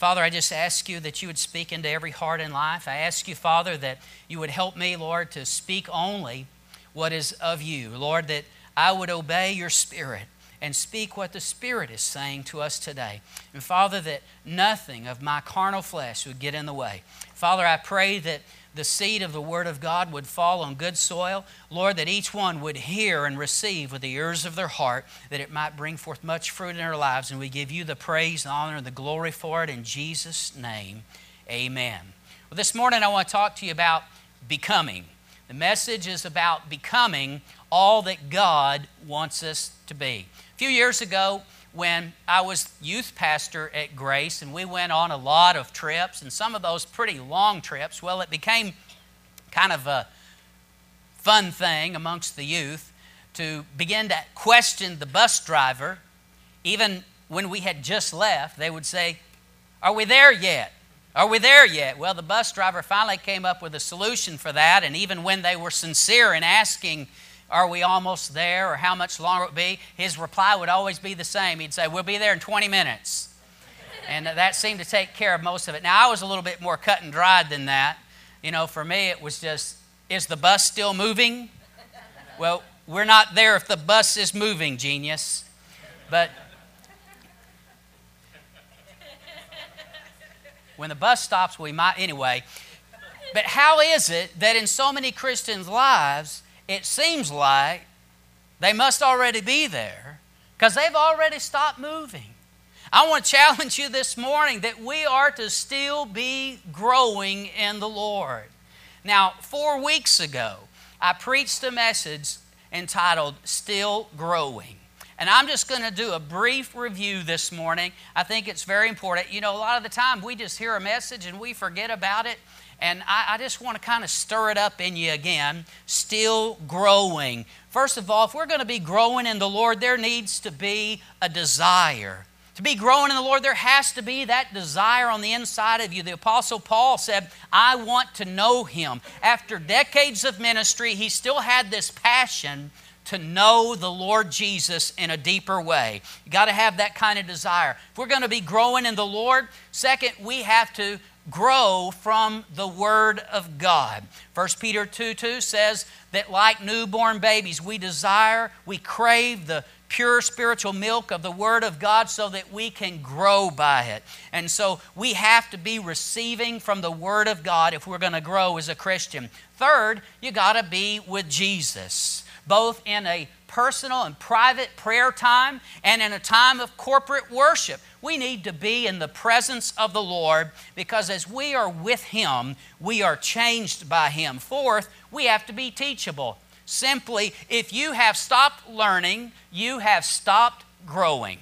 Father, I just ask you that you would speak into every heart and life. I ask you, Father, that you would help me, Lord, to speak only what is of you. Lord, that I would obey your Spirit and speak what the Spirit is saying to us today. And Father, that nothing of my carnal flesh would get in the way. Father, I pray that the seed of the Word of God would fall on good soil. Lord, that each one would hear and receive with the ears of their heart, that it might bring forth much fruit in their lives. And we give you the praise, the honor, and the glory for it in Jesus' name. Amen. Well, this morning I want to talk to you about becoming. The message is about becoming all that God wants us to be. A few years ago, when I was youth pastor at Grace, and we went on a lot of trips, and some of those pretty long trips, well, it became kind of a fun thing amongst the youth to begin to question the bus driver. Even when we had just left, they would say, "Are we there yet? Are we there yet?" Well, the bus driver finally came up with a solution for that, and even when they were sincere in asking, "Are we almost there?" or "How much longer it would be?" his reply would always be the same. He'd say, "We'll be there in 20 minutes. And that seemed to take care of most of it. Now, I was a little bit more cut and dried than that. You know, for me, it was just, is the bus still moving? Well, we're not there if the bus is moving, genius. But when the bus stops, we might, anyway. But how is it that in so many Christians' lives, it seems like they must already be there because they've already stopped moving? I want to challenge you this morning that we are to still be growing in the Lord. Now, 4 weeks ago, I preached a message entitled Still Growing. And I'm just going to do a brief review this morning. I think it's very important. You know, a lot of the time we just hear a message and we forget about it. And I just want to kind of stir it up in you again. Still growing. First of all, if we're going to be growing in the Lord, there needs to be a desire. To be growing in the Lord, there has to be that desire on the inside of you. The Apostle Paul said, "I want to know Him." After decades of ministry, he still had this passion to know the Lord Jesus in a deeper way. You got to have that kind of desire. If we're going to be growing in the Lord, second, we have to grow from the Word of God. 1 Peter 2:2 says that like newborn babies, we crave the pure spiritual milk of the Word of God so that we can grow by it. And so we have to be receiving from the Word of God if we're going to grow as a Christian. Third, you got to be with Jesus, both in a personal and private prayer time and in a time of corporate worship. We need to be in the presence of the Lord because as we are with Him, we are changed by Him. Fourth, we have to be teachable. Simply, if you have stopped learning, you have stopped growing.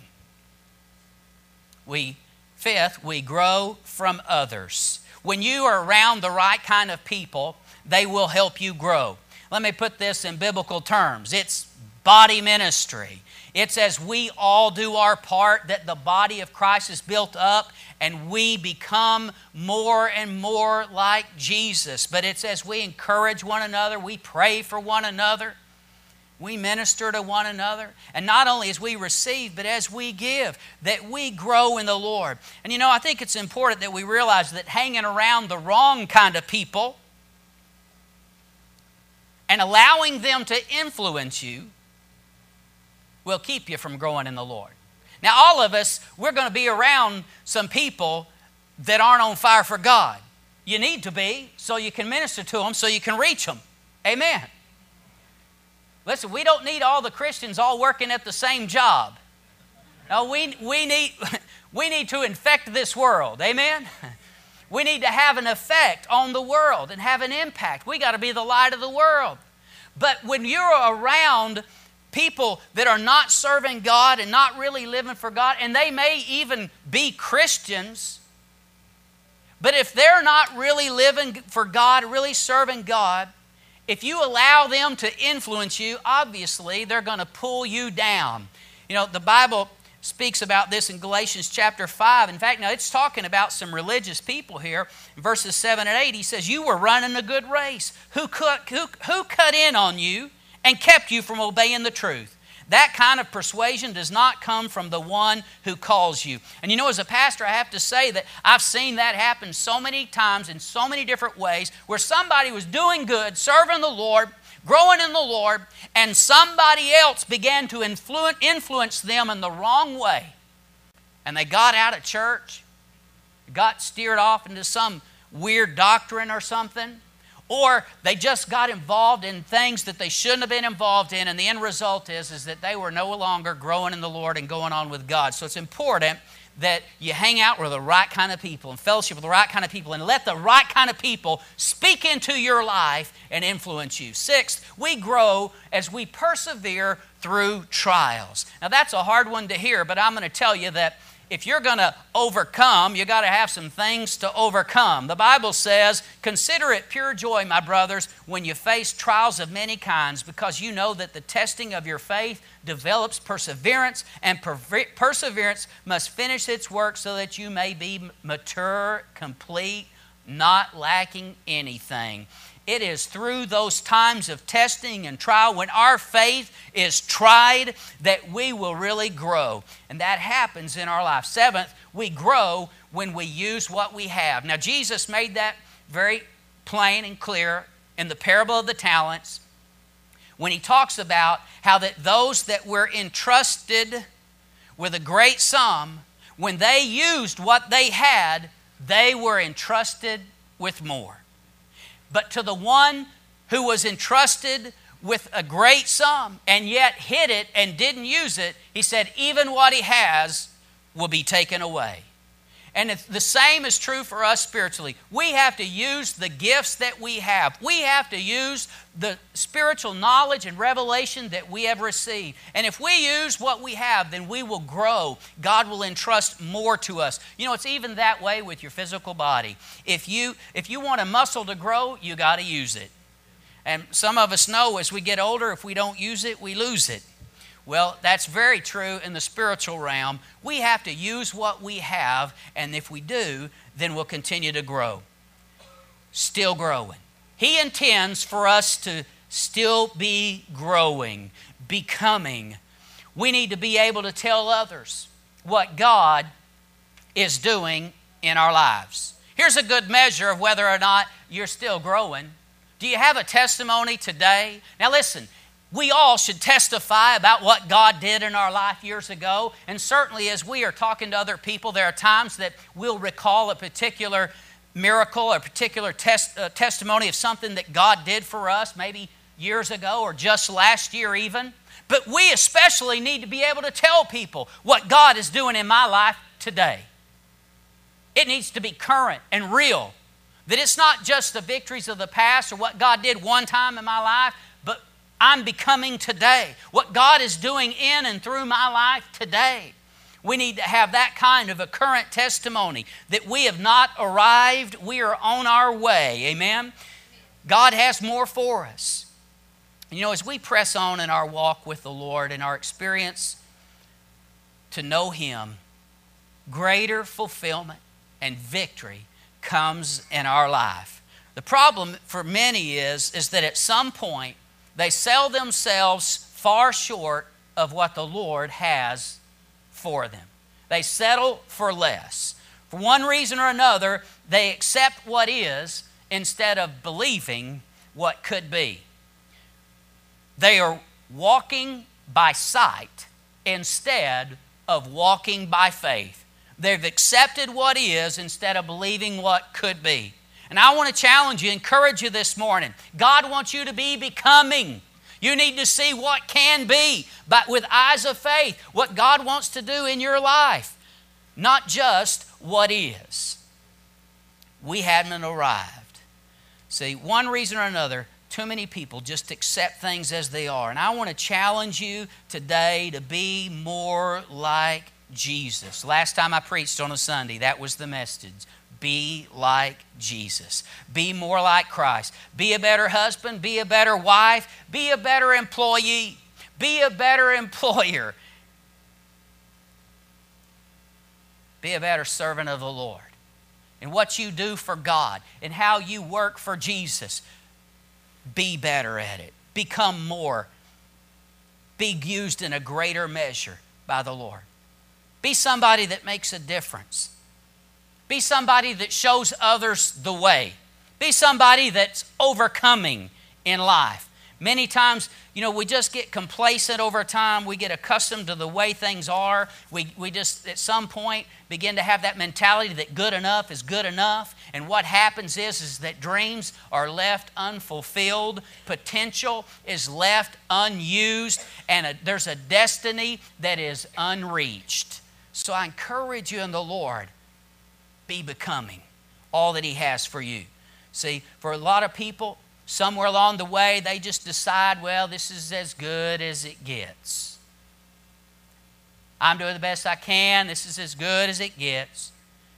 Fifth, we grow from others. When you are around the right kind of people, they will help you grow. Let me put this in biblical terms. It's body ministry. It's as we all do our part that the body of Christ is built up and we become more and more like Jesus. But it's as we encourage one another, we pray for one another, we minister to one another. And not only as we receive, but as we give, that we grow in the Lord. And you know, I think it's important that we realize that hanging around the wrong kind of people and allowing them to influence you will keep you from growing in the Lord. Now, all of us, we're going to be around some people that aren't on fire for God. You need to be so you can minister to them, so you can reach them. Amen. Listen, we don't need all the Christians all working at the same job. No, we need to infect this world. Amen. We need to have an effect on the world and have an impact. We got to be the light of the world. But when you're around people that are not serving God and not really living for God, and they may even be Christians, but if they're not really living for God, really serving God, if you allow them to influence you, obviously they're going to pull you down. You know, the Bible speaks about this in Galatians chapter 5. In fact, now it's talking about some religious people here. In verses 7 and 8, he says, "You were running a good race. Who cut in on you and kept you from obeying the truth? That kind of persuasion does not come from the one who calls you. And you know, as a pastor, I have to say that I've seen that happen so many times in so many different ways, where somebody was doing good, serving the Lord, growing in the Lord, and somebody else began to influence them in the wrong way. And they got out of church, got steered off into some weird doctrine or something, or they just got involved in things that they shouldn't have been involved in, and the end result is that they were no longer growing in the Lord and going on with God. So it's important that you hang out with the right kind of people and fellowship with the right kind of people and let the right kind of people speak into your life and influence you. Sixth, we grow as we persevere through trials. Now that's a hard one to hear, but I'm going to tell you that if you're going to overcome, you got to have some things to overcome. The Bible says, "Consider it pure joy, my brothers, when you face trials of many kinds, because you know that the testing of your faith develops perseverance, and perseverance must finish its work so that you may be mature, complete, not lacking anything." It is through those times of testing and trial, when our faith is tried, that we will really grow. And that happens in our life. Seventh, we grow when we use what we have. Now, Jesus made that very plain and clear in the parable of the talents, when he talks about how that those that were entrusted with a great sum, when they used what they had, they were entrusted with more. But to the one who was entrusted with a great sum and yet hid it and didn't use it, he said, even what he has will be taken away. And the same is true for us spiritually. We have to use the gifts that we have. We have to use the spiritual knowledge and revelation that we have received. And if we use what we have, then we will grow. God will entrust more to us. You know, it's even that way with your physical body. If you want a muscle to grow, you got to use it. And some of us know as we get older, if we don't use it, we lose it. Well, that's very true in the spiritual realm. We have to use what we have, and if we do, then we'll continue to grow. Still growing. He intends for us to still be growing, becoming. We need to be able to tell others what God is doing in our lives. Here's a good measure of whether or not you're still growing. Do you have a testimony today? Now listen, we all should testify about what God did in our life years ago. And certainly as we are talking to other people, there are times that we'll recall a particular miracle, a particular testimony of something that God did for us maybe years ago or just last year even. But we especially need to be able to tell people what God is doing in my life today. It needs to be current and real. That it's not just the victories of the past or what God did one time in my life, but I'm becoming today. What God is doing in and through my life today. We need to have that kind of a current testimony that we have not arrived, we are on our way. Amen? God has more for us. You know, as we press on in our walk with the Lord and our experience to know Him, greater fulfillment and victory comes in our life. The problem for many is that at some point they sell themselves far short of what the Lord has for them. They settle for less. For one reason or another, they accept what is instead of believing what could be. They are walking by sight instead of walking by faith. They've accepted what is instead of believing what could be. And I want to challenge you, encourage you this morning. God wants you to be becoming. You need to see what can be, but with eyes of faith, what God wants to do in your life, not just what is. We haven't arrived. See, one reason or another, too many people just accept things as they are. And I want to challenge you today to be more like Jesus. Last time I preached on a Sunday, that was the message. Be like Jesus. Be more like Christ. Be a better husband. Be a better wife. Be a better employee. Be a better employer. Be a better servant of the Lord. And what you do for God and how you work for Jesus, be better at it. Become more be used in a greater measure by the Lord. Be somebody that makes a difference. Be somebody that shows others the way. Be somebody that's overcoming in life. Many times, we just get complacent over time. We get accustomed to the way things are. We just, at some point, begin to have that mentality that good enough is good enough. And what happens is that dreams are left unfulfilled. Potential is left unused. And there's a destiny that is unreached. So I encourage you in the Lord, be becoming all that He has for you. See, for a lot of people, somewhere along the way, they just decide, well, this is as good as it gets. I'm doing the best I can. This is as good as it gets.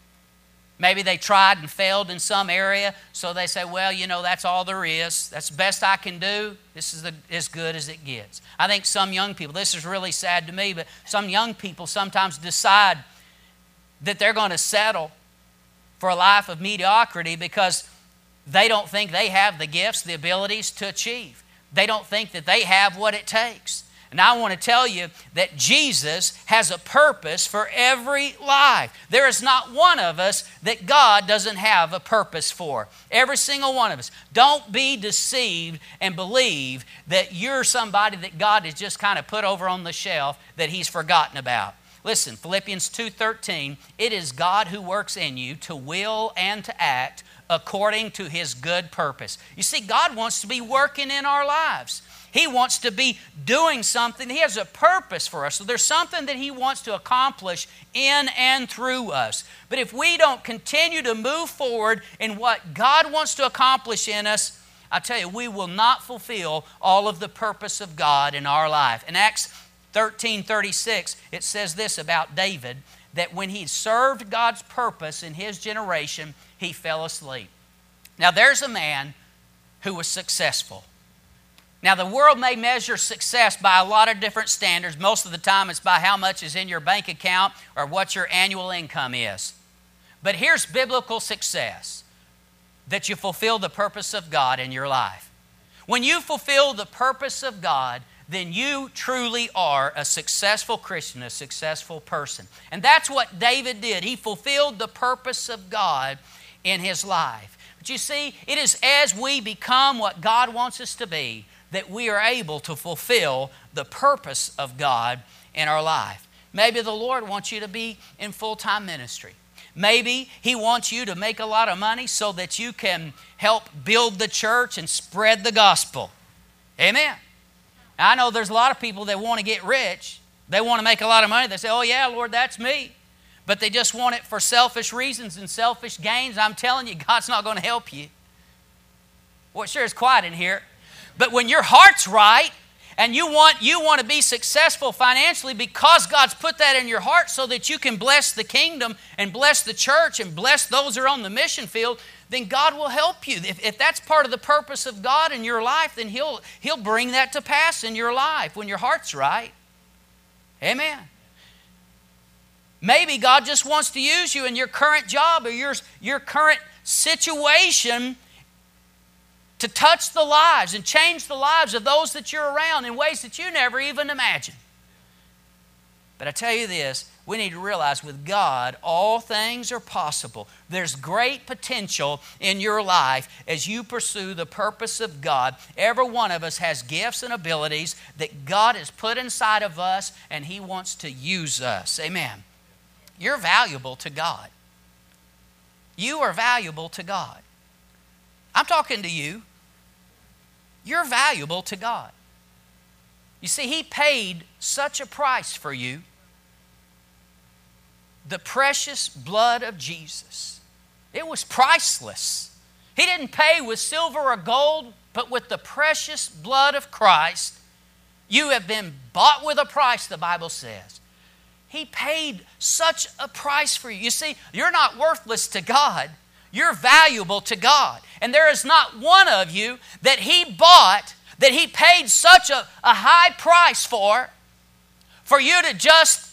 Maybe they tried and failed in some area, so they say, well, that's all there is. That's the best I can do. This is as good as it gets. I think some young people, this is really sad to me, but some young people sometimes decide that they're going to settle for a life of mediocrity because they don't think they have the gifts, the abilities to achieve. They don't think that they have what it takes. And I want to tell you that Jesus has a purpose for every life. There is not one of us that God doesn't have a purpose for. Every single one of us. Don't be deceived and believe that you're somebody that God has just kind of put over on the shelf that He's forgotten about. Listen, Philippians 2:13, it is God who works in you to will and to act according to His good purpose. You see, God wants to be working in our lives. He wants to be doing something. He has a purpose for us. So there's something that He wants to accomplish in and through us. But if we don't continue to move forward in what God wants to accomplish in us, I tell you, we will not fulfill all of the purpose of God in our life. In Acts 13:36, it says this about David, that when he served God's purpose in his generation, he fell asleep. Now there's a man who was successful. Now the world may measure success by a lot of different standards. Most of the time it's by how much is in your bank account or what your annual income is. But here's biblical success, that you fulfill the purpose of God in your life. When you fulfill the purpose of God, then you truly are a successful Christian, a successful person. And that's what David did. He fulfilled the purpose of God in his life. But you see, it is as we become what God wants us to be that we are able to fulfill the purpose of God in our life. Maybe the Lord wants you to be in full-time ministry. Maybe He wants you to make a lot of money so that you can help build the church and spread the gospel. Amen. Now, I know there's a lot of people that want to get rich. They want to make a lot of money. They say, oh yeah, Lord, that's me. But they just want it for selfish reasons and selfish gains. I'm telling you, God's not going to help you. Well, it sure is quiet in here. But when your heart's right and you want to be successful financially because God's put that in your heart so that you can bless the kingdom and bless the church and bless those who are on the mission field, then God will help you. If that's part of the purpose of God in your life, then He'll bring that to pass in your life when your heart's right. Amen. Maybe God just wants to use you in your current job or your current situation to touch the lives and change the lives of those that you're around in ways that you never even imagined. But I tell you this, we need to realize with God, all things are possible. There's great potential in your life as you pursue the purpose of God. Every one of us has gifts and abilities that God has put inside of us, and He wants to use us. Amen. You're valuable to God. You are valuable to God. I'm talking to you. You're valuable to God. You see, He paid such a price for you. The precious blood of Jesus. It was priceless. He didn't pay with silver or gold, but with the precious blood of Christ. You have been bought with a price, the Bible says. He paid such a price for you. You see, you're not worthless to God. You're valuable to God. And there is not one of you that He bought, that He paid such a high price for you to just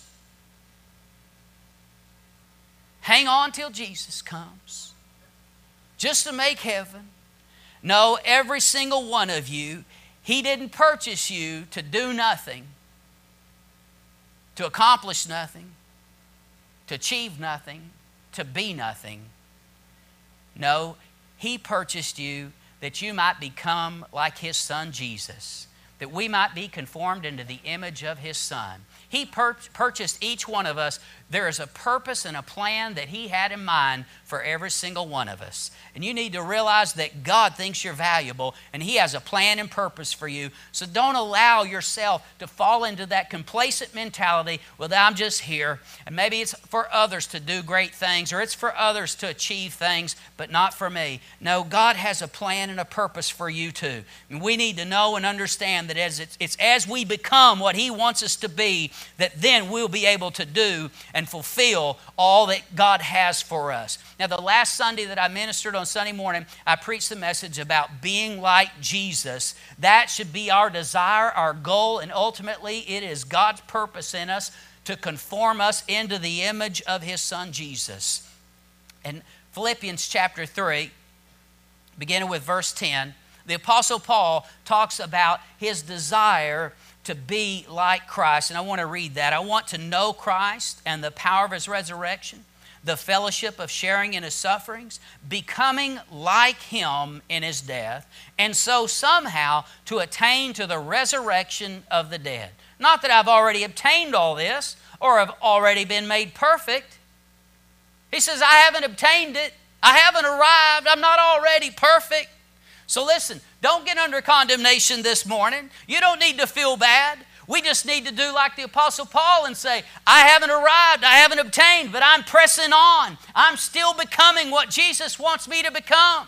hang on till Jesus comes, just to make heaven. No, every single one of you, He didn't purchase you to do nothing. to accomplish nothing, to achieve nothing, to be nothing. No, He purchased you that you might become like His Son Jesus, that we might be conformed into the image of His Son. He purchased each one of us. There is a purpose and a plan that He had in mind for every single one of us. And you need to realize that God thinks you're valuable and He has a plan and purpose for you. So don't allow yourself to fall into that complacent mentality, well, I'm just here. And maybe it's for others to do great things or it's for others to achieve things, but not for me. No, God has a plan and a purpose for you too. And we need to know and understand that it's as we become what He wants us to be, that then we'll be able to do and fulfill all that God has for us. Now, the last Sunday that I ministered on Sunday morning, I preached the message about being like Jesus. That should be our desire, our goal, and ultimately it is God's purpose in us to conform us into the image of His Son Jesus. In Philippians chapter 3, beginning with verse 10, the Apostle Paul talks about his desire to be like Christ. And I want to read that. I want to know Christ and the power of His resurrection, the fellowship of sharing in His sufferings, becoming like Him in His death, and so somehow to attain to the resurrection of the dead. Not that I've already obtained all this or have already been made perfect. He says, I haven't obtained it. I haven't arrived. I'm not already perfect. So listen, don't get under condemnation this morning. You don't need to feel bad. We just need to do like the Apostle Paul and say, I haven't arrived, I haven't obtained, but I'm pressing on. I'm still becoming what Jesus wants me to become.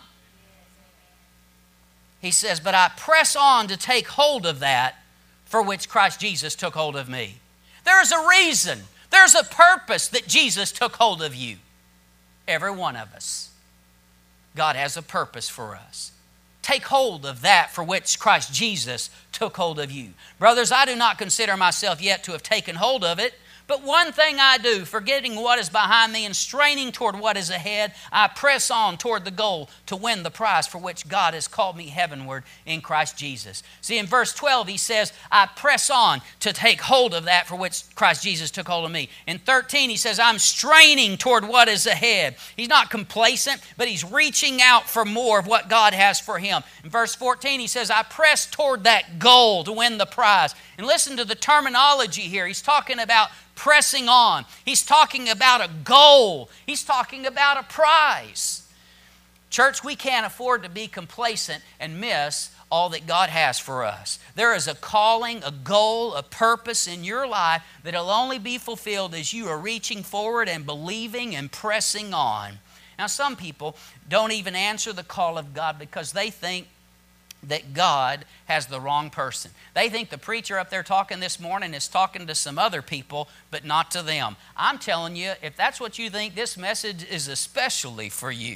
He says, but I press on to take hold of that for which Christ Jesus took hold of me. There's a reason, there's a purpose that Jesus took hold of you. Every one of us. God has a purpose for us. Take hold of that for which Christ Jesus took hold of you. Brothers, I do not consider myself yet to have taken hold of it, but one thing I do, forgetting what is behind me and straining toward what is ahead, I press on toward the goal to win the prize for which God has called me heavenward in Christ Jesus. See, in verse 12, he says, I press on to take hold of that for which Christ Jesus took hold of me. In 13, he says, I'm straining toward what is ahead. He's not complacent, but he's reaching out for more of what God has for him. In verse 14, he says, I press toward that goal to win the prize. And listen to the terminology here. He's talking about pressing on. He's talking about a goal. He's talking about a prize. Church, we can't afford to be complacent and miss all that God has for us. There is a calling, a goal, a purpose in your life that will only be fulfilled as you are reaching forward and believing and pressing on. Now, some people don't even answer the call of God because they think that God has the wrong person. They think the preacher up there talking this morning is talking to some other people, but not to them. I'm telling you, if that's what you think, this message is especially for you.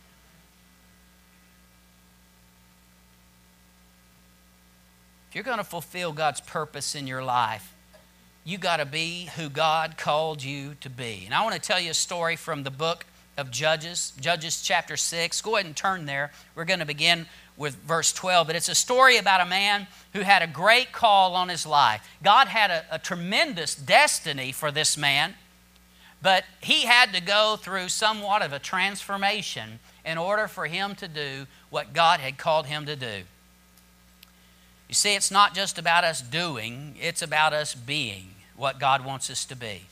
If you're going to fulfill God's purpose in your life, you got to be who God called you to be. And I want to tell you a story from the book of Judges, Judges chapter 6. Go ahead and turn there. We're going to begin with verse 12, but it's a story about a man who had a great call on his life. God had a tremendous destiny for this man, but he had to go through somewhat of a transformation in order for him to do what God had called him to do. You see, it's not just about us doing, it's about us being what God wants us to be.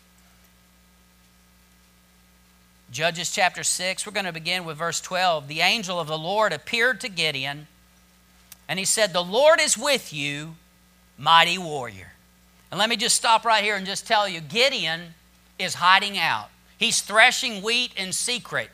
Judges chapter 6, we're going to begin with verse 12. The angel of the Lord appeared to Gideon, and he said, the Lord is with you, mighty warrior. And let me just stop right here and just tell you, Gideon is hiding out. He's threshing wheat in secret.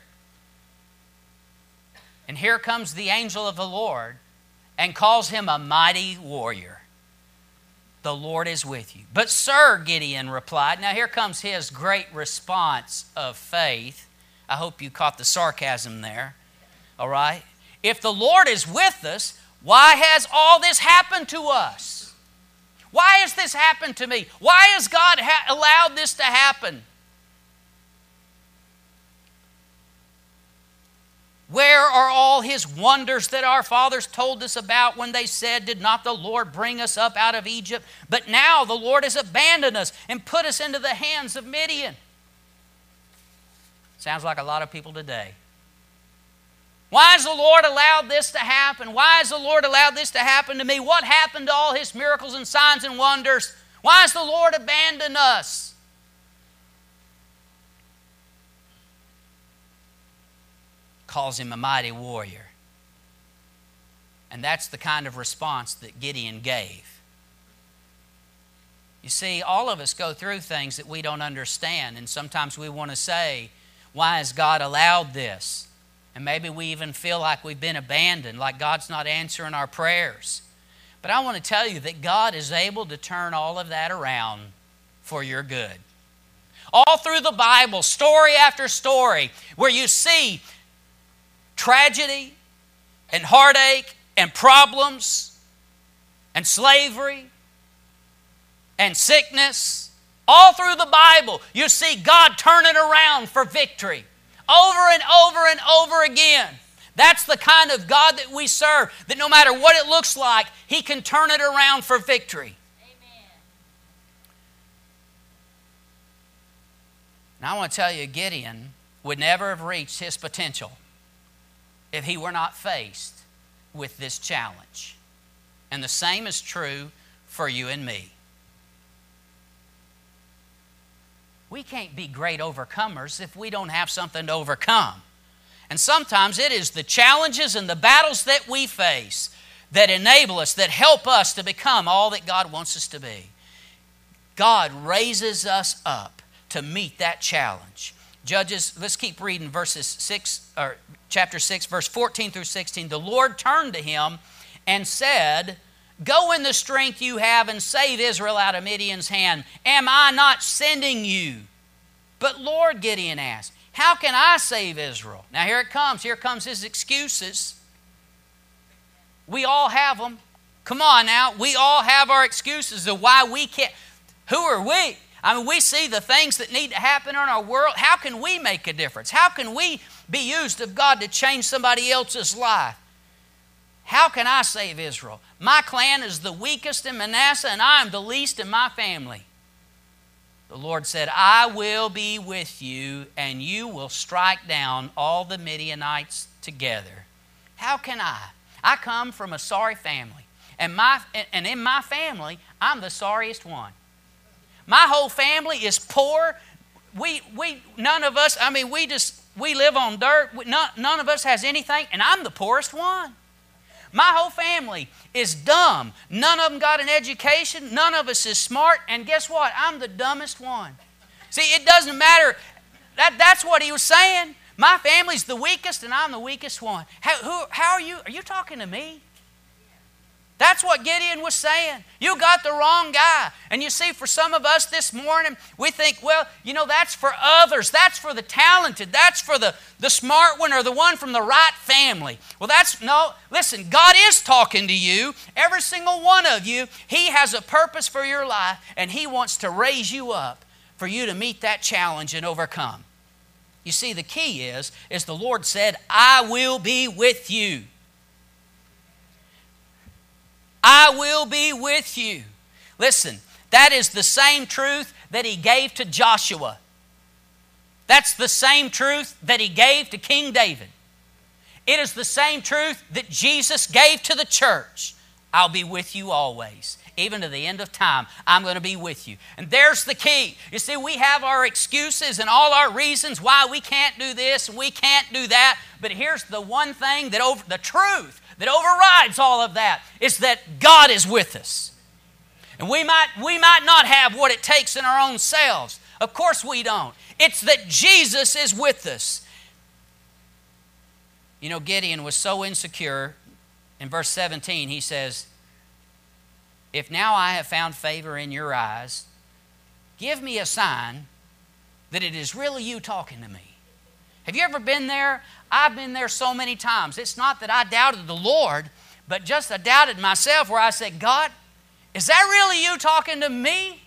And here comes the angel of the Lord and calls him a mighty warrior. The Lord is with you. But sir, Gideon replied. Now here comes his great response of faith. I hope you caught the sarcasm there. All right? If the Lord is with us, why has all this happened to us? Why has this happened to me? Why has God allowed this to happen? Where are all all His wonders that our fathers told us about when they said, did not the Lord bring us up out of Egypt? But now the Lord has abandoned us and put us into the hands of Midian. Sounds like a lot of people today. Why has the Lord allowed this to happen? Why has the Lord allowed this to happen to me? What happened to all His miracles and signs and wonders? Why has the Lord abandoned us? Calls him a mighty warrior. And that's the kind of response that Gideon gave. You see, all of us go through things that we don't understand, and sometimes we want to say, why has God allowed this? And maybe we even feel like we've been abandoned, like God's not answering our prayers. But I want to tell you that God is able to turn all of that around for your good. All through the Bible, story after story, where you see tragedy and heartache and problems and slavery and sickness, all through the Bible, you see God turn it around for victory over and over and over again. That's the kind of God that we serve, that no matter what it looks like, He can turn it around for victory. Amen. Now I want to tell you, Gideon would never have reached his potential if he were not faced with this challenge. And the same is true for you and me. We can't be great overcomers if we don't have something to overcome. And sometimes it is the challenges and the battles that we face that enable us, that help us to become all that God wants us to be. God raises us up to meet that challenge. Judges, let's keep reading chapter 6, verse 14 through 16. The Lord turned to him and said, go in the strength you have and save Israel out of Midian's hand. Am I not sending you? But Lord, Gideon asked, how can I save Israel? Now here it comes. Here comes his excuses. We all have them. Come on now. We all have our excuses of why we can't. Who are we? I mean, we see the things that need to happen in our world. How can we make a difference? How can we be used of God to change somebody else's life? How can I save Israel? My clan is the weakest in Manasseh, and I am the least in my family. The Lord said, I will be with you, and you will strike down all the Midianites together. How can I? I come from a sorry family, and in my family, I'm the sorriest one. My whole family is poor. None of us, we live on dirt. None of us has anything, and I'm the poorest one. My whole family is dumb. None of them got an education. None of us is smart. And guess what? I'm the dumbest one. See, it doesn't matter. That's what he was saying. My family's the weakest, and I'm the weakest one. How are you? Are you talking to me? That's what Gideon was saying. You got the wrong guy. And you see, for some of us this morning, we think, well, that's for others. That's for the talented. That's for the smart one or the one from the right family. Well, listen, God is talking to you. Every single one of you. He has a purpose for your life, and He wants to raise you up for you to meet that challenge and overcome. You see, the key is the Lord said, I will be with you. I will be with you. Listen, that is the same truth that He gave to Joshua. That's the same truth that He gave to King David. It is the same truth that Jesus gave to the church. I'll be with you always. Even to the end of time, I'm going to be with you. And there's the key. You see, we have our excuses and all our reasons why we can't do this and we can't do that. But here's the one thing the truth that overrides all of that is that God is with us. And we might not have what it takes in our own selves. Of course we don't. It's that Jesus is with us. Gideon was so insecure. In verse 17, he says, if now I have found favor in your eyes, give me a sign that it is really you talking to me. Have you ever been there? I've been there so many times. It's not that I doubted the Lord, but just I doubted myself, where I said, God, is that really you talking to me?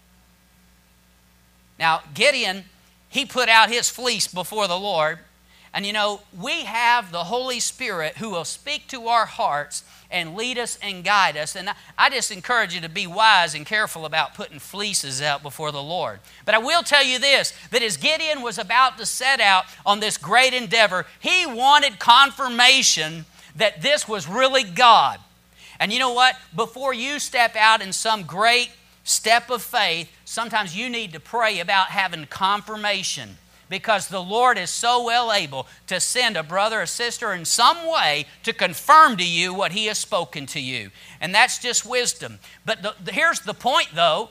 Now, Gideon, he put out his fleece before the Lord, And you know, we have the Holy Spirit who will speak to our hearts and lead us and guide us. And I just encourage you to be wise and careful about putting fleeces out before the Lord. But I will tell you this, that as Gideon was about to set out on this great endeavor, he wanted confirmation that this was really God. And you know what? Before you step out in some great step of faith, sometimes you need to pray about having confirmation, because the Lord is so well able to send a brother or sister in some way to confirm to you what He has spoken to you. And that's just wisdom. But here's the point, though.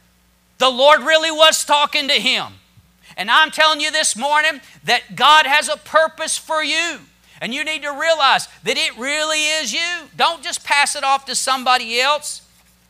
The Lord really was talking to him. And I'm telling you this morning that God has a purpose for you. And you need to realize that it really is you. Don't just pass it off to somebody else.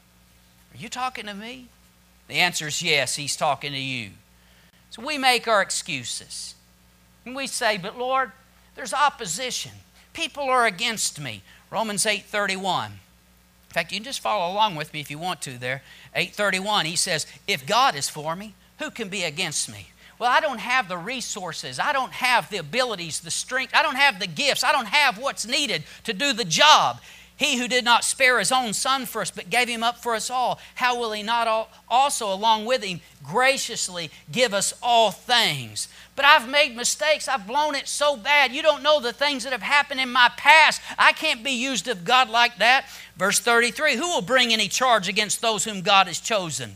Are you talking to me? The answer is yes, He's talking to you. So we make our excuses. And we say, but Lord, there's opposition. People are against me. Romans 8:31. In fact, you can just follow along with me if you want to there. 8:31, he says, if God is for me, who can be against me? Well, I don't have the resources. I don't have the abilities, the strength. I don't have the gifts. I don't have what's needed to do the job. He who did not spare His own Son for us, but gave Him up for us all, how will He not also, along with Him, graciously give us all things? But I've made mistakes. I've blown it so bad. You don't know the things that have happened in my past. I can't be used of God like that. Verse 33, who will bring any charge against those whom God has chosen?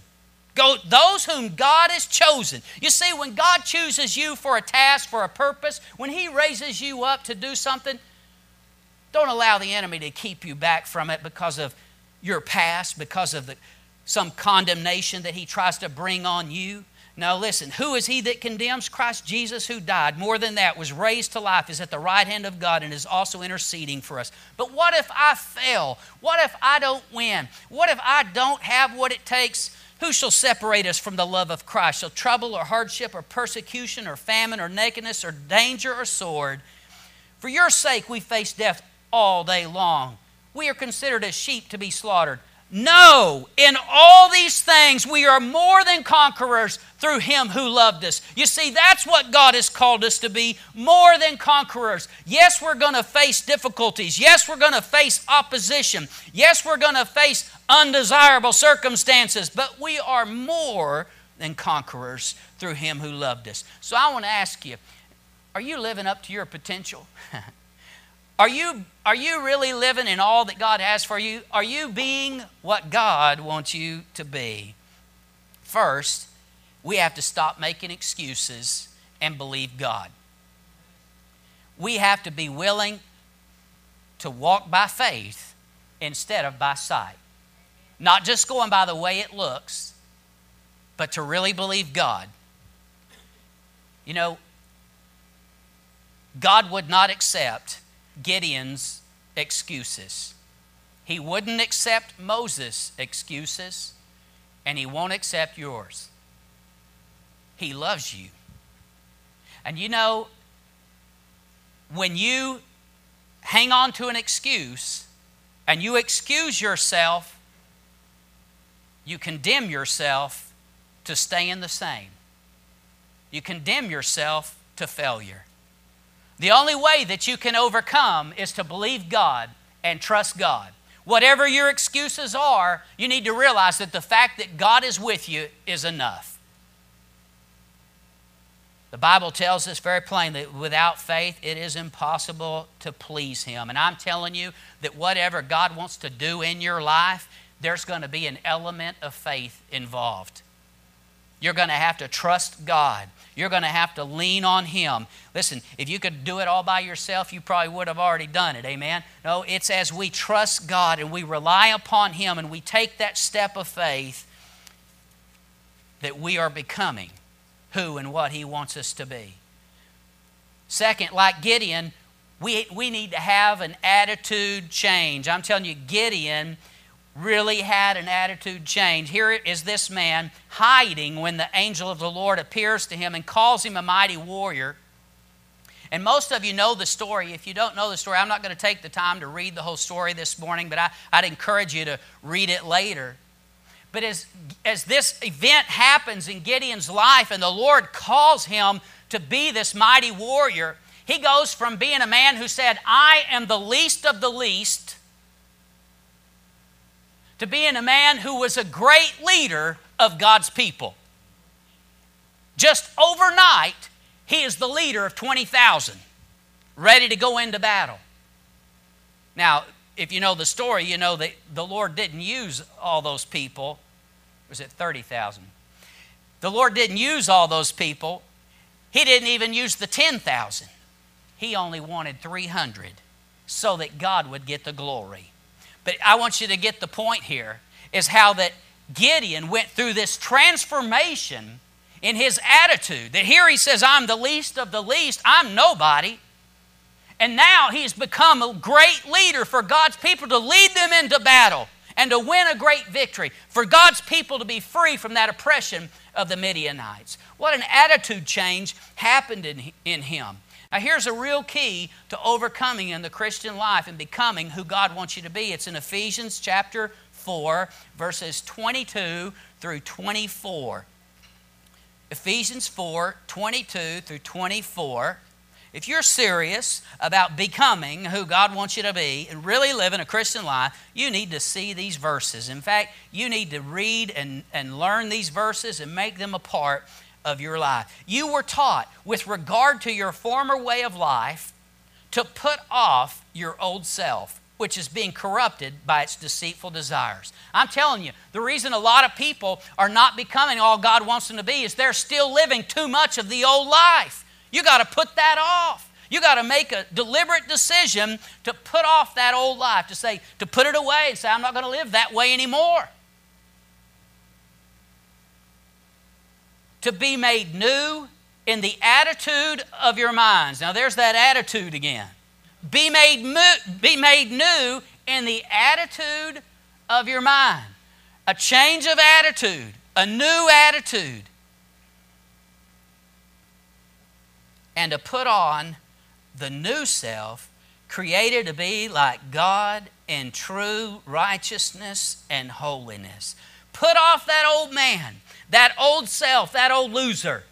Those whom God has chosen. You see, when God chooses you for a task, for a purpose, when He raises you up to do something, don't allow the enemy to keep you back from it because of your past, because of some condemnation that he tries to bring on you. No, listen, who is He that condemns? Christ Jesus, who died. More than that, was raised to life, is at the right hand of God, and is also interceding for us. But what if I fail? What if I don't win? What if I don't have what it takes? Who shall separate us from the love of Christ? Shall trouble or hardship or persecution or famine or nakedness or danger or sword? For your sake we face death all day long. We are considered as sheep to be slaughtered. No, in all these things we are more than conquerors through Him who loved us. You see, that's what God has called us to be, more than conquerors. Yes, we're going to face difficulties. Yes, we're going to face opposition. Yes, we're going to face undesirable circumstances, but we are more than conquerors through Him who loved us. So I want to ask you, are you living up to your potential? Are you really living in all that God has for you? Are you being what God wants you to be? First, we have to stop making excuses and believe God. We have to be willing to walk by faith instead of by sight. Not just going by the way it looks, but to really believe God. You know, God would not accept Gideon's excuses. He wouldn't accept Moses' excuses, and He won't accept yours. He loves you. And you know, when you hang on to an excuse and you excuse yourself, you condemn yourself to staying the same. You condemn yourself to failure. The only way that you can overcome is to believe God and trust God. Whatever your excuses are, you need to realize that the fact that God is with you is enough. The Bible tells us very plainly that without faith, it is impossible to please Him. And I'm telling you that whatever God wants to do in your life, there's going to be an element of faith involved. You're going to have to trust God. You're going to have to lean on Him. Listen, if you could do it all by yourself, you probably would have already done it. Amen? No, it's as we trust God and we rely upon Him and we take that step of faith that we are becoming who and what He wants us to be. Second, like Gideon, we need to have an attitude change. I'm telling you, Gideon really had an attitude change. Here is this man hiding when the angel of the Lord appears to him and calls him a mighty warrior. And most of you know the story. If you don't know the story, I'm not going to take the time to read the whole story this morning, but I'd encourage you to read it later. But as this event happens in Gideon's life and the Lord calls him to be this mighty warrior, He goes from being a man who said, I am the least of the least, to being a man who was a great leader of God's people. Just overnight, he is the leader of 20,000, ready to go into battle. Now, if you know the story, you know that the Lord didn't use all those people. Was it 30,000? The Lord didn't use all those people. He didn't even use the 10,000. He only wanted 300 so that God would get the glory. But I want you to get the point here, is how that Gideon went through this transformation in his attitude. That here he says, I'm the least of the least, I'm nobody. And now he's become a great leader for God's people to lead them into battle and to win a great victory, for God's people to be free from that oppression of the Midianites. What an attitude change happened in him. Now here's a real key to overcoming in the Christian life and becoming who God wants you to be. It's in Ephesians chapter 4, verses 22 through 24. Ephesians 4, 22 through 24. If you're serious about becoming who God wants you to be and really living a Christian life, you need to see these verses. In fact, you need to read and learn these verses and make them a part of your life. You were taught, with regard to your former way of life, to put off your old self, which is being corrupted by its deceitful desires. I'm telling you, the reason a lot of people are not becoming all God wants them to be is they're still living too much of the old life. You got to put that off. You got to make a deliberate decision to put off that old life, to put it away and say, I'm not going to live that way anymore. To be made new in the attitude of your minds. Now there's that attitude again. Be made new in the attitude of your mind. A change of attitude, a new attitude. And to put on the new self, created to be like God in true righteousness and holiness. Put off that old man, that old self, that old loser.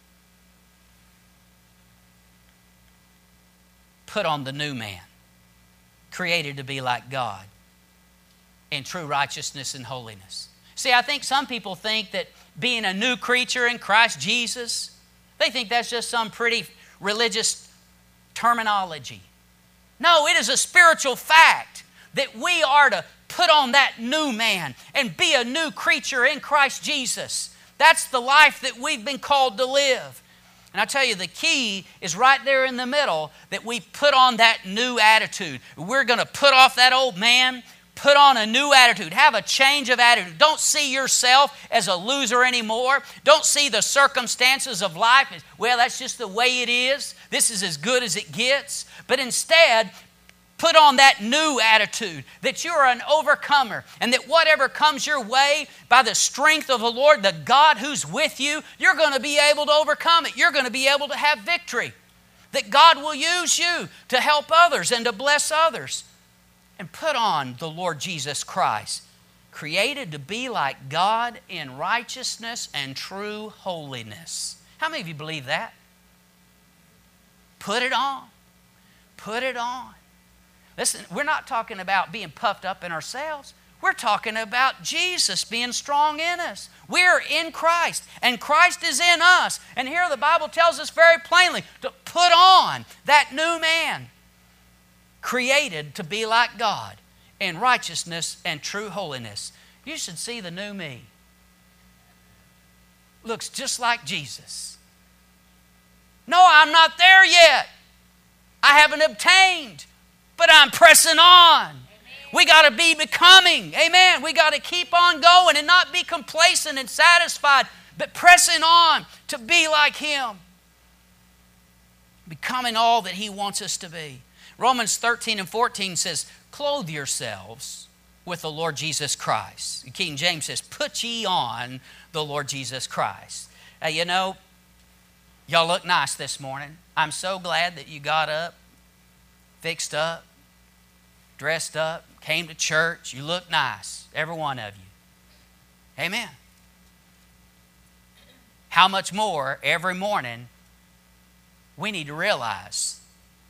Put on the new man, created to be like God in true righteousness and holiness. See, I think some people think that being a new creature in Christ Jesus, they think that's just some pretty religious terminology. No, it is a spiritual fact that we are to put on that new man and be a new creature in Christ Jesus. That's the life that we've been called to live. And I tell you, the key is right there in the middle, that we put on that new attitude. We're going to put off that old man, put on a new attitude. Have a change of attitude. Don't see yourself as a loser anymore. Don't see the circumstances of life as, well, that's just the way it is. This is as good as it gets. But instead, put on that new attitude, that you're an overcomer, and that whatever comes your way, by the strength of the Lord, the God who's with you, you're going to be able to overcome it. You're going to be able to have victory. That God will use you to help others and to bless others. And put on the Lord Jesus Christ, created to be like God in righteousness and true holiness. How many of you believe that? Put it on. Put it on. Listen, we're not talking about being puffed up in ourselves. We're talking about Jesus being strong in us. We're in Christ, and Christ is in us. And here the Bible tells us very plainly to put on that new man, created to be like God in righteousness and true holiness. You should see the new me. Looks just like Jesus. No, I'm not there yet. I haven't obtained, but I'm pressing on. Amen. We got to be becoming. Amen. We got to keep on going and not be complacent and satisfied, but pressing on to be like Him. Becoming all that He wants us to be. Romans 13 and 14 says, clothe yourselves with the Lord Jesus Christ. The King James says, put ye on the Lord Jesus Christ. You know, y'all look nice this morning. I'm so glad that you got up, fixed up, dressed up, came to church. You look nice, every one of you. Amen. How much more every morning we need to realize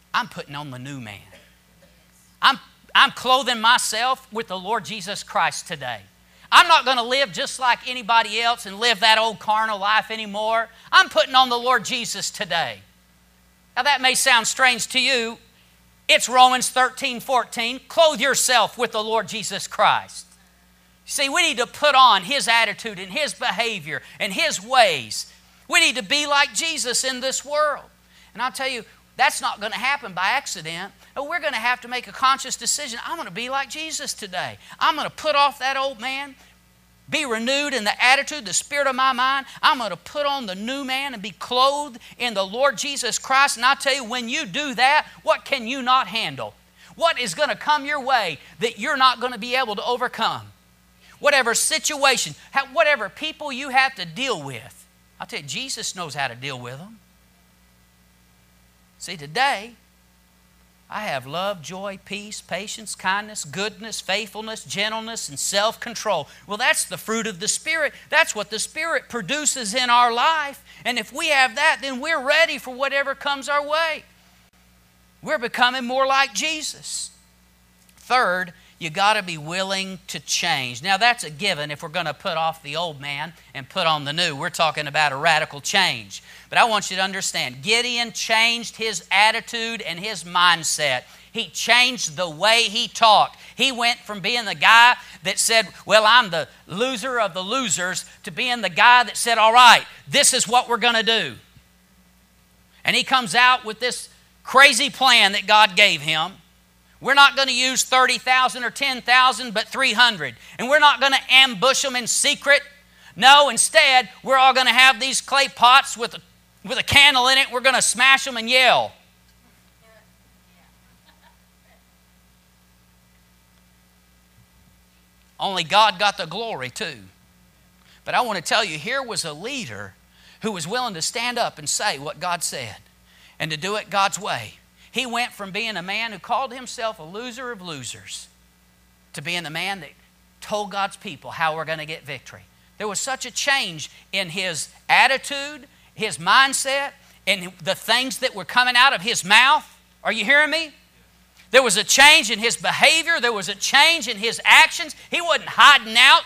I'm putting on the new man. I'm clothing myself with the Lord Jesus Christ today. I'm not going to live just like anybody else and live that old carnal life anymore. I'm putting on the Lord Jesus today. Now that may sound strange to you. It's Romans 13:14. Clothe yourself with the Lord Jesus Christ. See, we need to put on His attitude and His behavior and His ways. We need to be like Jesus in this world. And I'll tell you, that's not going to happen by accident. No, we're going to have to make a conscious decision. I'm going to be like Jesus today. I'm going to put off that old man, be renewed in the attitude, the spirit of my mind. I'm going to put on the new man and be clothed in the Lord Jesus Christ. And I'll tell you, when you do that, what can you not handle? What is going to come your way that you're not going to be able to overcome? Whatever situation, whatever people you have to deal with, I'll tell you, Jesus knows how to deal with them. See, today, I have love, joy, peace, patience, kindness, goodness, faithfulness, gentleness, and self-control. Well, that's the fruit of the Spirit. That's what the Spirit produces in our life. And if we have that, then we're ready for whatever comes our way. We're becoming more like Jesus. Third, you got to be willing to change. Now, that's a given if we're going to put off the old man and put on the new. We're talking about a radical change. But I want you to understand, Gideon changed his attitude and his mindset. He changed the way he talked. He went from being the guy that said, well, I'm the loser of the losers, to being the guy that said, all right, this is what we're going to do. And he comes out with this crazy plan that God gave him. We're not going to use 30,000 or 10,000, but 300. And we're not going to ambush them in secret. No, instead, we're all going to have these clay pots with a candle in it. We're going to smash them and yell. Only God got the glory too. But I want to tell you, here was a leader who was willing to stand up and say what God said and to do it God's way. He went from being a man who called himself a loser of losers to being the man that told God's people how we're going to get victory. There was such a change in his attitude, his mindset, and the things that were coming out of his mouth. Are you hearing me? There was a change in his behavior. There was a change in his actions. He wasn't hiding out.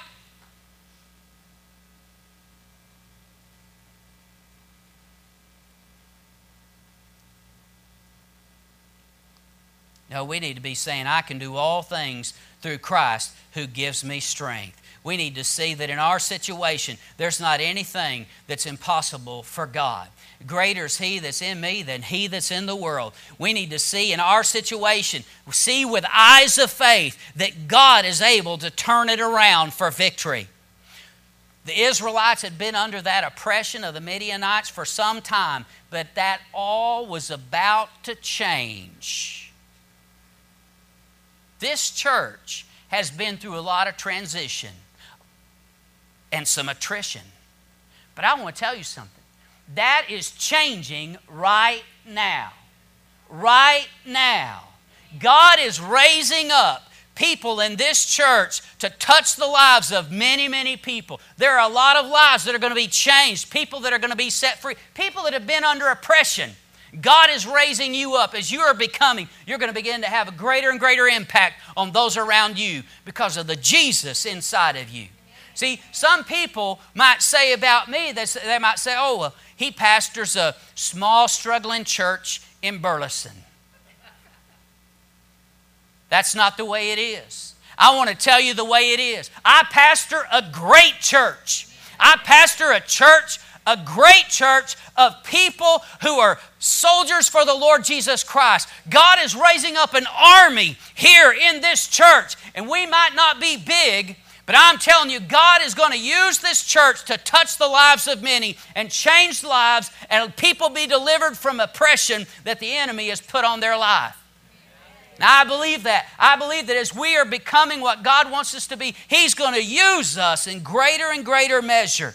No, we need to be saying, I can do all things through Christ who gives me strength. We need to see that in our situation, there's not anything that's impossible for God. Greater is He that's in me than he that's in the world. We need to see in our situation, see with eyes of faith that God is able to turn it around for victory. The Israelites had been under that oppression of the Midianites for some time, but that all was about to change. This church has been through a lot of transition and some attrition. But I want to tell you something. That is changing right now. Right now. God is raising up people in this church to touch the lives of many, many people. There are a lot of lives that are going to be changed. People that are going to be set free. People that have been under oppression. God is raising you up as you are becoming. You're going to begin to have a greater and greater impact on those around you because of the Jesus inside of you. See, some people might say about me, they might say, oh, well, he pastors a small, struggling church in Burleson. That's not the way it is. I want to tell you the way it is. I pastor a great church. I pastor a great church of people who are soldiers for the Lord Jesus Christ. God is raising up an army here in this church. And we might not be big, but I'm telling you, God is going to use this church to touch the lives of many and change lives, and people be delivered from oppression that the enemy has put on their life. Now, I believe that. I believe that as we are becoming what God wants us to be, He's going to use us in greater and greater measure.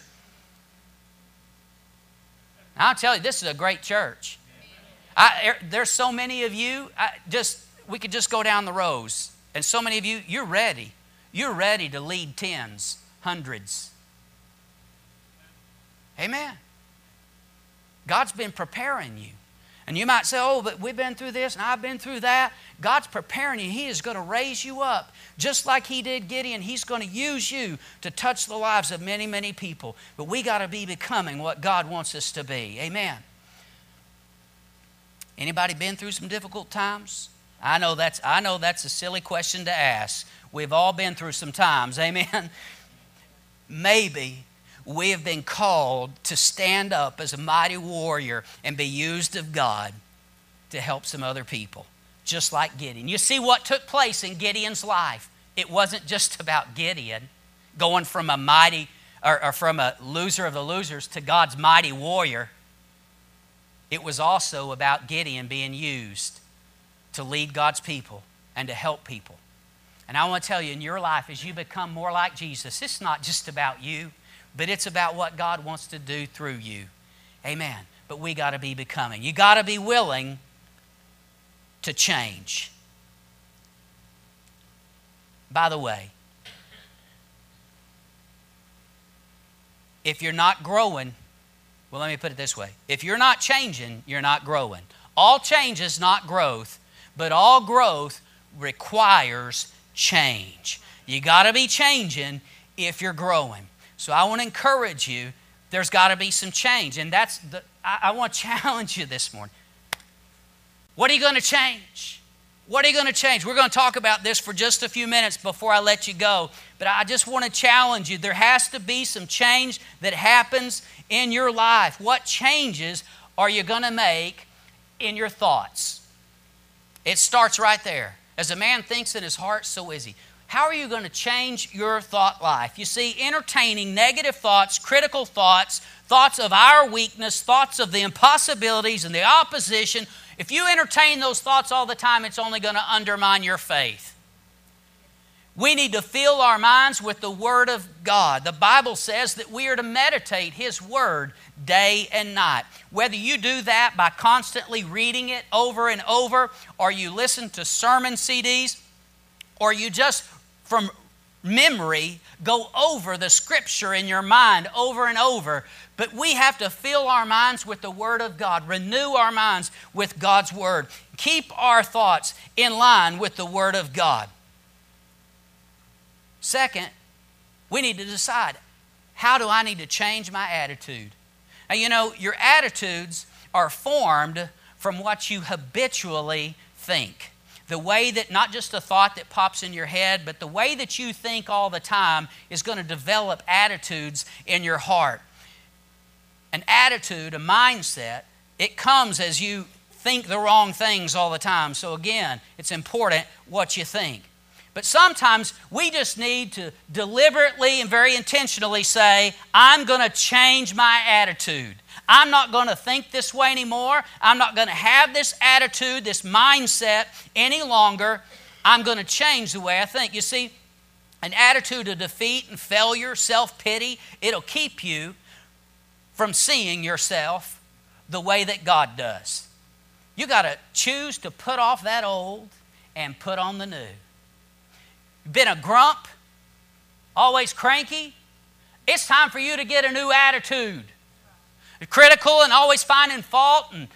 I'll tell you, this is a great church. There's so many of you, we could just go down the rows. And so many of you, you're ready. You're ready to lead tens, hundreds. Amen. God's been preparing you. And you might say, oh, but we've been through this and I've been through that. God's preparing you. He is going to raise you up. Just like He did Gideon, He's going to use you to touch the lives of many, many people. But we got to be becoming what God wants us to be. Amen. Anybody been through some difficult times? I know that's a silly question to ask. We've all been through some times. Amen. Maybe we have been called to stand up as a mighty warrior and be used of God to help some other people, just like Gideon. You see what took place in Gideon's life. It wasn't just about Gideon going from a mighty or from a loser of the losers to God's mighty warrior. It was also about Gideon being used to lead God's people and to help people. And I want to tell you, in your life, as you become more like Jesus, it's not just about you, but it's about what God wants to do through you. Amen. But we got to be becoming. You got to be willing to change. By the way, if you're not growing, well, let me put it this way. If you're not changing, you're not growing. All change is not growth, but all growth requires change. You got to be changing if you're growing. So I want to encourage you, there's got to be some change. And I want to challenge you this morning. What are you going to change? What are you going to change? We're going to talk about this for just a few minutes before I let you go. But I just want to challenge you. There has to be some change that happens in your life. What changes are you going to make in your thoughts? It starts right there. As a man thinks in his heart, so is he. How are you going to change your thought life? You see, entertaining negative thoughts, critical thoughts, thoughts of our weakness, thoughts of the impossibilities and the opposition, if you entertain those thoughts all the time, it's only going to undermine your faith. We need to fill our minds with the Word of God. The Bible says that we are to meditate His Word day and night. Whether you do that by constantly reading it over and over, or you listen to sermon CDs, or you just from memory go over the Scripture in your mind over and over. But we have to fill our minds with the Word of God. Renew our minds with God's Word. Keep our thoughts in line with the Word of God. Second, we need to decide, how do I need to change my attitude? Now, you know, your attitudes are formed from what you habitually think. The way that, not just a thought that pops in your head, but the way that you think all the time is going to develop attitudes in your heart. An attitude, a mindset, it comes as you think the wrong things all the time. So again, it's important what you think. But sometimes we just need to deliberately and very intentionally say, I'm going to change my attitude. I'm not going to think this way anymore. I'm not going to have this attitude, this mindset any longer. I'm going to change the way I think. You see, an attitude of defeat and failure, self-pity, it'll keep you from seeing yourself the way that God does. You got to choose to put off that old and put on the new. Been a grump, always cranky, it's time for you to get a new attitude. Critical and always finding fault, and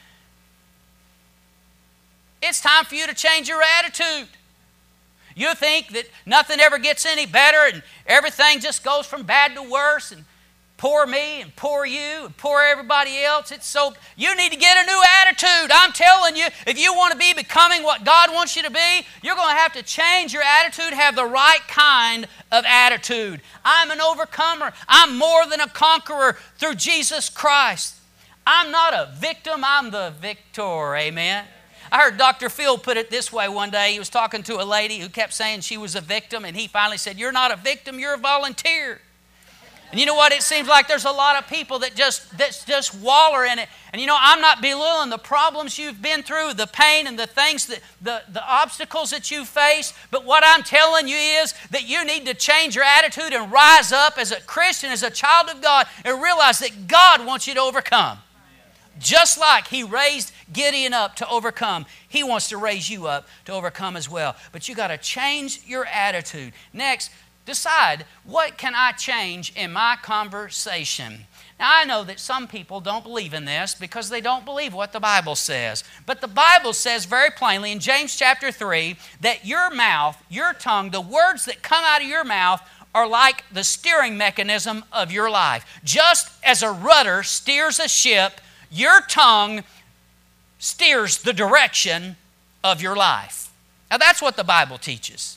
it's time for you to change your attitude. You think that nothing ever gets any better and everything just goes from bad to worse, and poor me and poor you and poor everybody else. You need to get a new attitude. I'm telling you, if you want to be becoming what God wants you to be, you're going to have to change your attitude, have the right kind of attitude. I'm an overcomer. I'm more than a conqueror through Jesus Christ. I'm not a victim, I'm the victor. Amen. I heard Dr. Phil put it this way one day. He was talking to a lady who kept saying she was a victim, and he finally said, "You're not a victim, you're a volunteer." And you know what? It seems like there's a lot of people that just waller in it. And you know, I'm not belittling the problems you've been through, the pain and the things, the obstacles that you face. But what I'm telling you is that you need to change your attitude and rise up as a Christian, as a child of God, and realize that God wants you to overcome. Just like He raised Gideon up to overcome, He wants to raise you up to overcome as well. But you got to change your attitude. Next, decide, what can I change in my conversation? Now, I know that some people don't believe in this because they don't believe what the Bible says. But the Bible says very plainly in James chapter 3 that your mouth, your tongue, the words that come out of your mouth are like the steering mechanism of your life. Just as a rudder steers a ship, your tongue steers the direction of your life. Now, that's what the Bible teaches.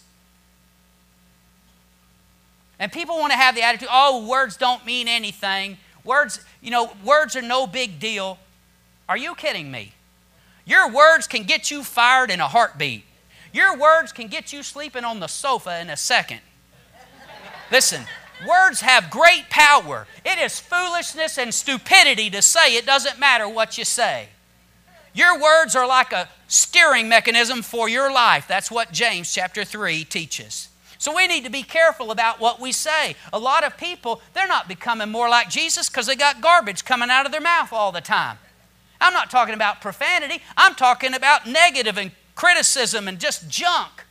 And people want to have the attitude, oh, words don't mean anything. Words are no big deal. Are you kidding me? Your words can get you fired in a heartbeat. Your words can get you sleeping on the sofa in a second. Listen, words have great power. It is foolishness and stupidity to say it doesn't matter what you say. Your words are like a steering mechanism for your life. That's what James chapter 3 teaches. So we need to be careful about what we say. A lot of people, they're not becoming more like Jesus because they got garbage coming out of their mouth all the time. I'm not talking about profanity. I'm talking about negative and criticism and just junk.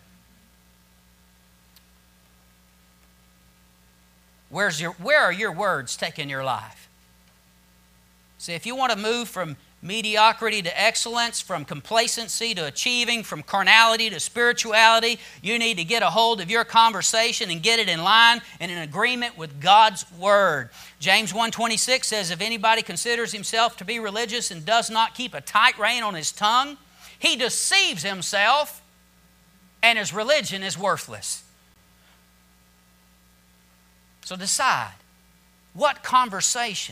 Where are your words taking your life? See, if you want to move from mediocrity to excellence, from complacency to achieving, from carnality to spirituality, you need to get a hold of your conversation and get it in line and in agreement with God's Word. James 1:26 says, if anybody considers himself to be religious and does not keep a tight rein on his tongue, he deceives himself and his religion is worthless. So decide, what conversation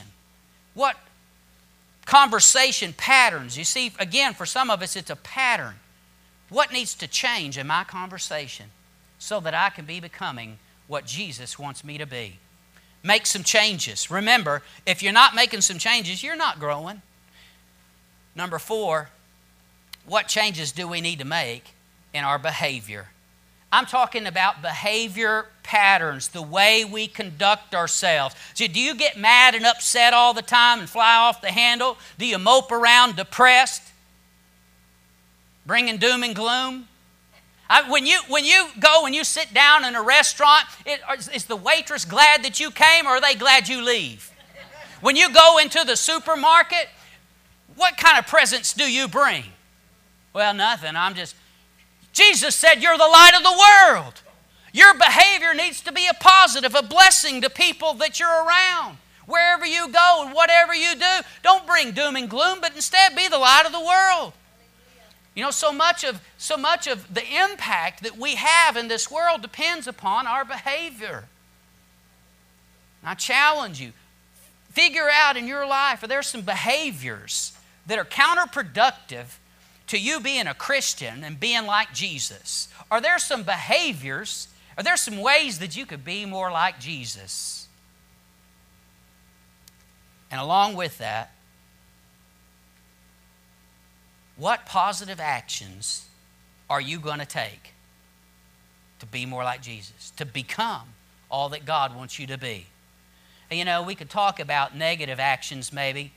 patterns. You see, again, for some of us, it's a pattern. What needs to change in my conversation so that I can be becoming what Jesus wants me to be? Make some changes. Remember, if you're not making some changes, you're not growing. Number 4, what changes do we need to make in our behavior? I'm talking about behavior patterns, the way we conduct ourselves. So do you get mad and upset all the time and fly off the handle? Do you mope around depressed, bringing doom and gloom? When you go and you sit down in a restaurant, is the waitress glad that you came or are they glad you leave? When you go into the supermarket, what kind of presents do you bring? Well, nothing. Jesus said you're the light of the world. Your behavior needs to be a positive, a blessing to people that you're around. Wherever you go and whatever you do, don't bring doom and gloom, but instead be the light of the world. You know, so much of the impact that we have in this world depends upon our behavior. And I challenge you, figure out in your life, are there some behaviors that are counterproductive to you being a Christian and being like Jesus? Are there some behaviors, are there some ways that you could be more like Jesus? And along with that, what positive actions are you going to take to be more like Jesus, to become all that God wants you to be? And you know, we could talk about negative actions maybe.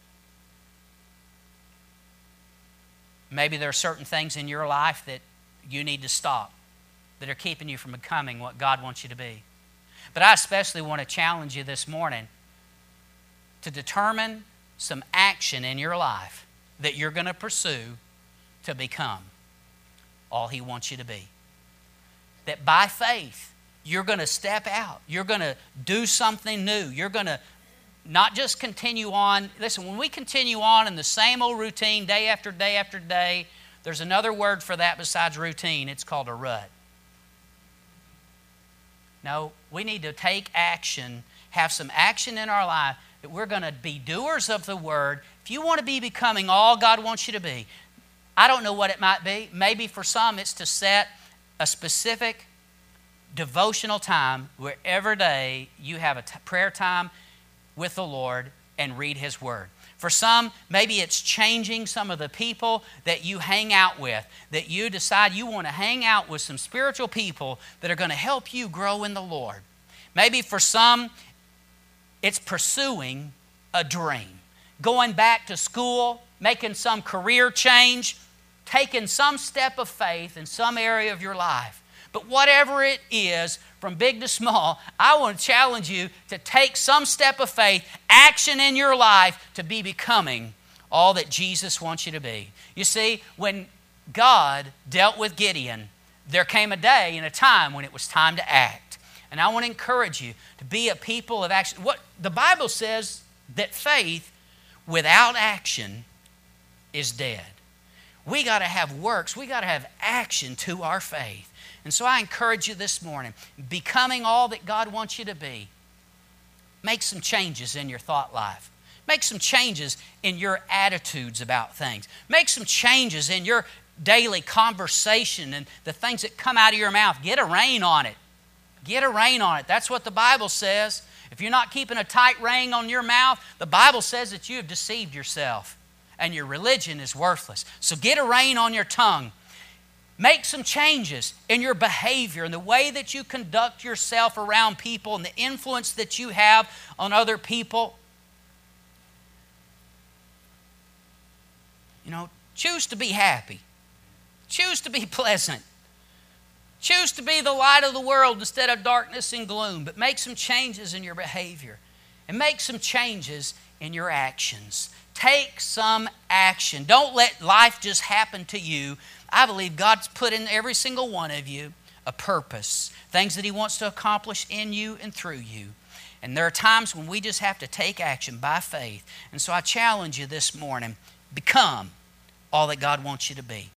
Maybe there are certain things in your life that you need to stop that are keeping you from becoming what God wants you to be. But I especially want to challenge you this morning to determine some action in your life that you're going to pursue to become all He wants you to be. That by faith, you're going to step out. You're going to do something new. You're going to not just continue on. Listen, when we continue on in the same old routine day after day after day, there's another word for that besides routine. It's called a rut. No, we need to take action, have some action in our life, that we're going to be doers of the Word. If you want to be becoming all God wants you to be, I don't know what it might be. Maybe for some it's to set a specific devotional time where every day you have a prayer time with the Lord and read His Word. For some, maybe it's changing some of the people that you hang out with, that you decide you want to hang out with some spiritual people that are going to help you grow in the Lord. Maybe for some, it's pursuing a dream, going back to school, making some career change, taking some step of faith in some area of your life. But whatever it is, from big to small, I want to challenge you to take some step of faith, action in your life to be becoming all that Jesus wants you to be. You see, when God dealt with Gideon, there came a day and a time when it was time to act. And I want to encourage you to be a people of action. What the Bible says that faith without action is dead. We got to have works. We got to have action to our faith. And so I encourage you this morning, becoming all that God wants you to be, make some changes in your thought life. Make some changes in your attitudes about things. Make some changes in your daily conversation and the things that come out of your mouth. Get a rein on it. Get a rein on it. That's what the Bible says. If you're not keeping a tight rein on your mouth, the Bible says that you have deceived yourself and your religion is worthless. So get a rein on your tongue. Make some changes in your behavior and the way that you conduct yourself around people and the influence that you have on other people. You know, choose to be happy. Choose to be pleasant. Choose to be the light of the world instead of darkness and gloom. But make some changes in your behavior and make some changes in your actions. Take some action. Don't let life just happen to you. I believe God's put in every single one of you a purpose, things that He wants to accomplish in you and through you. And there are times when we just have to take action by faith. And so I challenge you this morning, become all that God wants you to be.